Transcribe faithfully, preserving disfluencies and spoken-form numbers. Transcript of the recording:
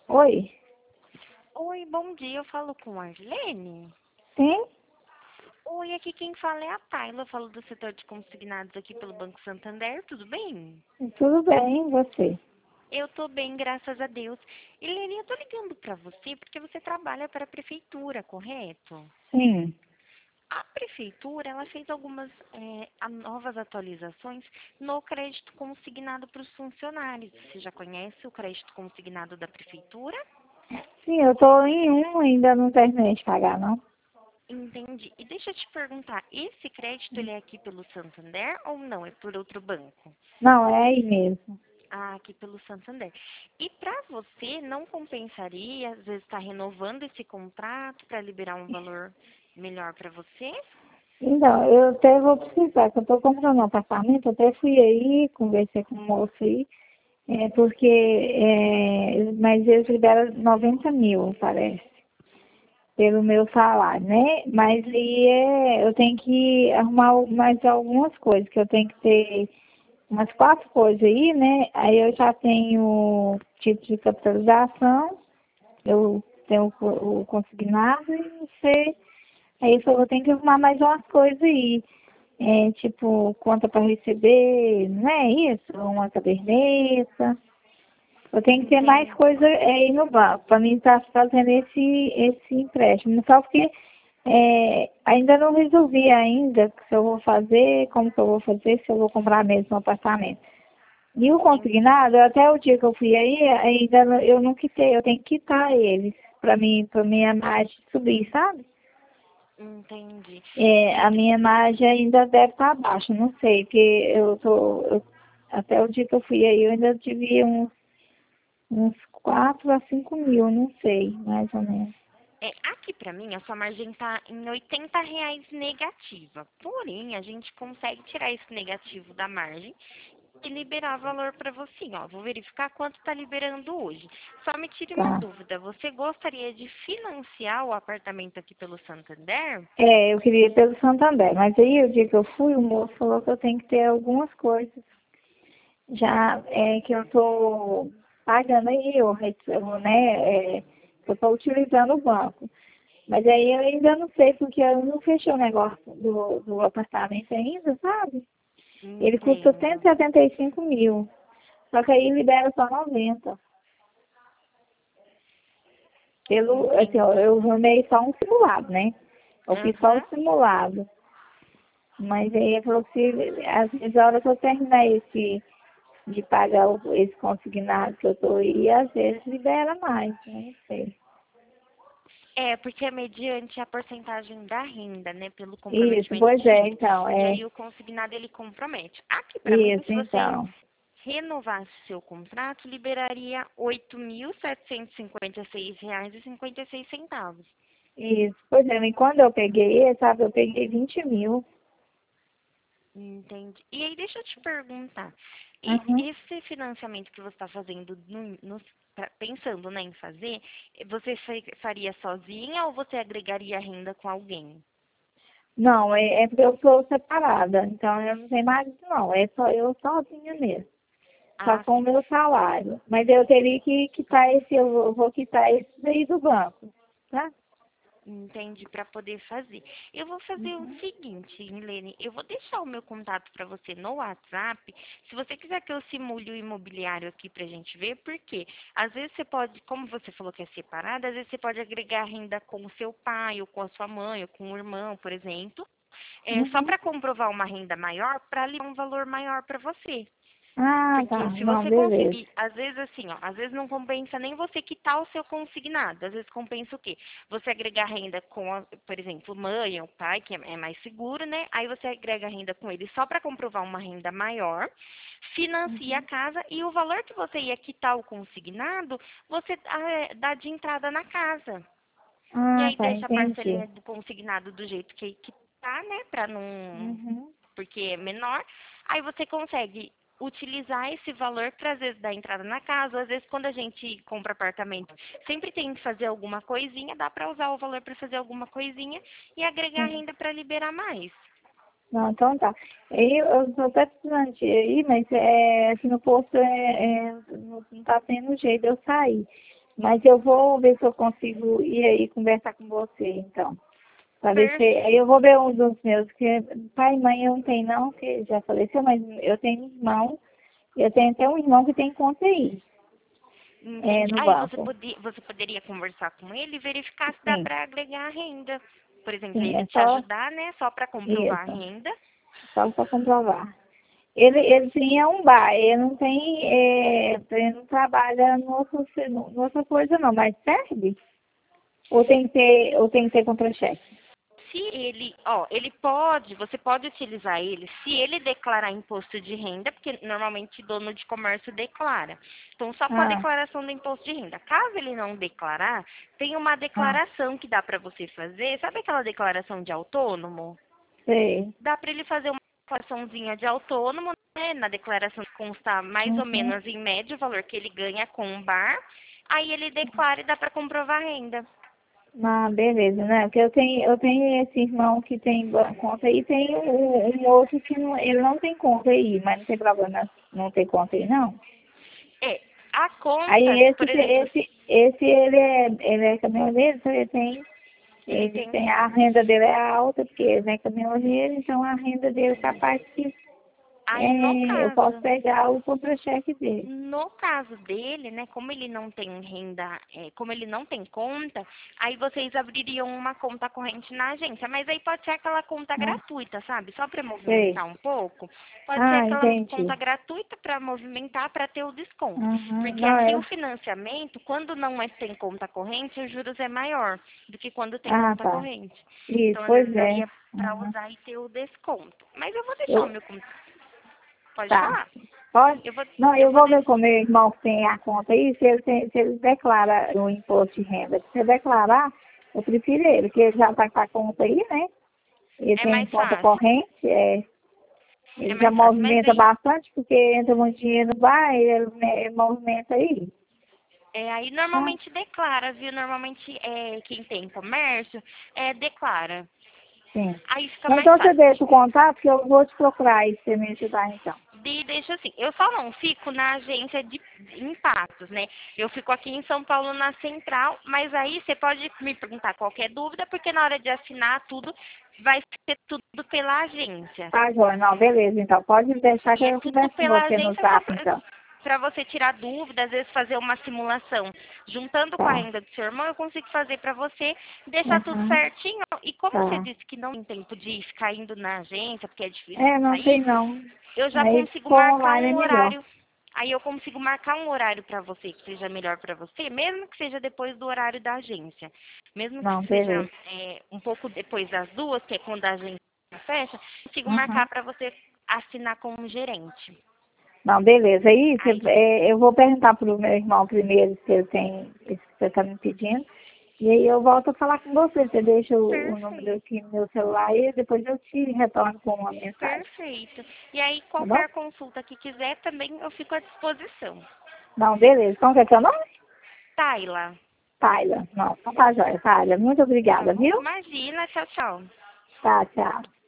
Oi? Oi, bom dia. Eu falo com a Arlene. Sim? Oi, aqui quem fala é a Tayla. Eu falo do setor de consignados aqui pelo Banco Santander. Tudo bem? Tudo bem, e você? Eu tô bem, graças a Deus. Helene, eu tô ligando pra você porque você trabalha para a prefeitura, correto? Sim. A prefeitura, ela fez algumas eh, a- novas atualizações no crédito consignado para os funcionários. Você já conhece o crédito consignado da prefeitura? Sim, eu tô em um, ainda não terminei de pagar, não. Entendi. E deixa eu te perguntar, esse crédito ele é aqui pelo Santander ou não? É por outro banco? Não, é aí mesmo. Ah, aqui pelo Santander. E para você não compensaria, às vezes, estar renovando esse contrato para liberar um valor melhor para você? Então, eu até vou precisar, que eu tô comprando um apartamento, eu até fui aí, conversei com o moço aí, é, porque, é, mas eles liberam noventa mil, parece, pelo meu salário, né? Mas aí é, eu tenho que arrumar mais algumas coisas, que eu tenho que ter umas quatro coisas aí, né? Aí eu já tenho tipo de capitalização, eu tenho o o consignado e não sei. Aí só vou ter que arrumar mais umas coisas aí. É, tipo, conta para receber, não é isso? Uma caderneta. Eu tenho que ter mais Entendi. coisa é, aí no banco, para mim estar fazendo esse, esse empréstimo. Só porque é, ainda não resolvi ainda se eu vou fazer, como que eu vou fazer, se eu vou comprar mesmo um apartamento. E o consignado, até o dia que eu fui aí, ainda não- eu não quitei, eu tenho que quitar eles para mim, para minha margem subir, sabe? Entendi. É, a E, minha margem ainda deve estar baixa, não sei, porque eu tô, eu- até o dia que eu fui aí, eu ainda devia uns, uns quatro a cinco mil, não sei, mais ou menos. é, aqui para mim, a sua margem está em oitenta reais negativa. Porém, a gente consegue tirar esse negativo da margem e liberar valor para você. Ó, vou verificar quanto está liberando hoje. Só me tire uma Tá. dúvida. Você gostaria de financiar o apartamento aqui pelo Santander? É, eu queria ir pelo Santander, mas aí o dia que eu fui, o moço falou que eu tenho que ter algumas coisas. Já é que eu tô pagando aí, eu recebo, né? É, eu tô utilizando o banco. Mas aí eu ainda não sei, porque eu não fechei o negócio do, do apartamento ainda, sabe? Ele custa cento Entendo. e setenta e cinco mil. Só que aí libera só noventa. Pelo, assim, ó, Entendi. eu arrumei só um simulado, né? Eu fiz só o Aham. simulado. Mas aí ele falou que às vezes a hora que eu terminar esse, de pagar o- esse consignado que eu tô aí, às vezes libera mais, né? Não sei. É, porque é mediante a porcentagem da renda, né, pelo Isso, comprometimento pois de é, renda. então, E é. aí o consignado ele compromete. Aqui para mim, Isso, se você então. renovasse seu contrato, liberaria oito mil setecentos e cinquenta e seis reais e cinquenta e seis centavos. Isso. Pois é, e quando eu peguei, sabe, eu peguei vinte mil. Entendi. E aí, deixa eu te perguntar, e- Uhum. esse financiamento que você está fazendo, no- no- pra- pensando, né, em fazer, você fa- faria sozinha ou você agregaria renda com alguém? Não, é, é porque eu sou separada, então eu não tenho marido, não. É só eu sozinha mesmo. Só Ah, com o sim. meu salário. Mas eu teria que quitar esse, eu vou vou quitar esse daí do banco, tá? Entendi, para poder fazer. Eu vou fazer o seguinte, Milene, eu vou deixar o meu contato para você no WhatsApp. Se você quiser que eu simule o imobiliário aqui para a gente ver, porque às vezes você pode, como você falou que é separado, às vezes você pode agregar renda com o seu pai, ou com a sua mãe, ou com o irmão, por exemplo, é, só Uhum. para comprovar uma renda maior, para ali um valor maior para você. Ah, Porque tá. se Não, você beleza. conseguir, às vezes assim, ó, às vezes não compensa nem você quitar o seu consignado. Às vezes compensa o quê? Você agregar renda com, a, por exemplo, mãe ou pai, que é é mais seguro, né? Aí você agrega renda com ele só para comprovar uma renda maior, financia a casa e o valor que você ia quitar o consignado, você ah, é, dá de entrada na casa. E Ah, aí tá, deixa a entendi. parcelinha do consignado do jeito que, que tá, né? Pra não. Uhum. Porque é menor. Aí você consegue utilizar esse valor para às vezes dar entrada na casa, ou às vezes quando a gente compra apartamento, sempre tem que fazer alguma coisinha, dá para usar o valor para fazer alguma coisinha e agregar Sim. renda para liberar mais. Não, então tá. Aí eu estou até precisando de ir aí, mas é, aqui no posto é, é, não não tá tendo jeito de eu sair. Mas eu vou ver se eu consigo ir aí conversar com você, então. Pra ver se... Aí eu vou ver um dos meus, que pai e mãe eu não tenho não, que já faleceu, mas eu tenho irmão, eu tenho até um irmão que tem conta aí, é, Entendi. no Aí você, banco. pode, você poderia conversar com ele e verificar se dá Sim, para agregar a renda. Por exemplo, sim, ele é te só ajudar, né? Só para comprovar a isso, renda. só para comprovar. Ele, ele tinha um bar, ele não tem, é, ele não trabalha no outro, no outra coisa não, mas serve? Ou tem que ter, ou tem que ter contra-cheque? Se ele, ó, ele pode, você pode utilizar ele se ele declarar imposto de renda, porque normalmente dono de comércio declara. Então, só com a Ah, declaração do imposto de renda. Caso ele não declarar, tem uma ah, declaração que dá para você fazer. Sabe aquela declaração de autônomo? sei. Dá para ele fazer uma declaraçãozinha de autônomo, né? Na declaração constar mais ou Uhum. menos em média o valor que ele ganha com o bar. Aí ele declara e dá para comprovar a renda. Ah, beleza, né? Porque eu tenho, eu tenho esse irmão que tem ban- conta aí, tem um, um outro que não, ele não tem conta aí, mas não tem problema não ter conta aí, não. É, a conta, Aí esse, por exemplo, esse, esse ele é, ele é caminhoneiro, então ele tem, ele ele tem. tem, a renda dele é alta, porque ele é caminhoneiro, então a renda dele é capaz que Aí no é, eu posso caso, pegar o contra-cheque dele. no caso dele, né, como ele não tem renda, é, como ele não tem conta, aí vocês abririam uma conta corrente na agência, mas aí pode ser aquela conta Ah, gratuita, sabe? Só para sei. movimentar um pouco. Pode ser Ah, aquela entendi. conta gratuita para movimentar para ter o desconto. Uhum. Porque Não, aqui o é. financiamento, quando não é tem conta corrente, os juros é maior do que quando tem Ah, conta tá. corrente. Isso, Então às pois vezes é. daria para Uhum. usar e ter o desconto. Mas eu vou deixar o Eu, meu, con- pode tá. falar? Pode? Eu vou, Não, eu eu vou vou ver deixar. com o meu irmão que tem a conta aí, se ele, tem, se ele declara o imposto de renda. Se ele declarar, eu prefiro ele, porque ele já está com a conta aí, né? Ele É tem mais conta fácil. corrente, é, É ele já mais fácil. Mas movimenta aí, bastante, porque entra muito dinheiro no bar, ele, ele movimenta aí. é, aí Tá? normalmente declara, viu? Normalmente é, quem tem comércio é, declara. Sim. Aí fica Não, mais então você fácil. deixa o contato que eu vou te procurar aí pra você me ajudar então. De, deixa assim, eu só não fico na agência de em Patos, né? Eu fico aqui em São Paulo na central, mas aí você pode me perguntar qualquer dúvida, porque na hora de assinar tudo, vai ser tudo pela agência. Tá, Joia? Não, beleza, então. Pode deixar que E é eu tudo converso com pela você no agência só zap, então. para você tirar dúvidas, às vezes fazer uma simulação. Juntando com a Tá. renda do seu irmão, eu consigo fazer para você, deixar tudo Uhum. certinho. E como você Tá. disse que não tem tempo de ficar indo na agência, porque é difícil É, de não sair, tem não. eu já Aí, consigo for marcar online é um melhor. horário. Aí eu consigo marcar um horário para você que seja melhor para você, mesmo que seja depois do horário da agência. Mesmo Não, que seja beleza. é, um pouco depois das duas, que é quando a agência fecha, consigo marcar Uhum. para você assinar com um gerente. Não, beleza. Aí, Aí, você- é, eu vou perguntar pro meu irmão primeiro se ele tem isso que você está me pedindo. E aí eu volto a falar com você. Você deixa o, o número perfeito, aqui no meu celular e depois eu te retorno com uma mensagem. perfeito. E aí, Tá bom? qualquer consulta que quiser, também eu fico à disposição. Não, beleza. Como que é seu nome? Taila, Taila. Não, então tá jóia. Taila, muito tá obrigada, bom? viu? Imagina, tchau, tchau. Tá, tchau.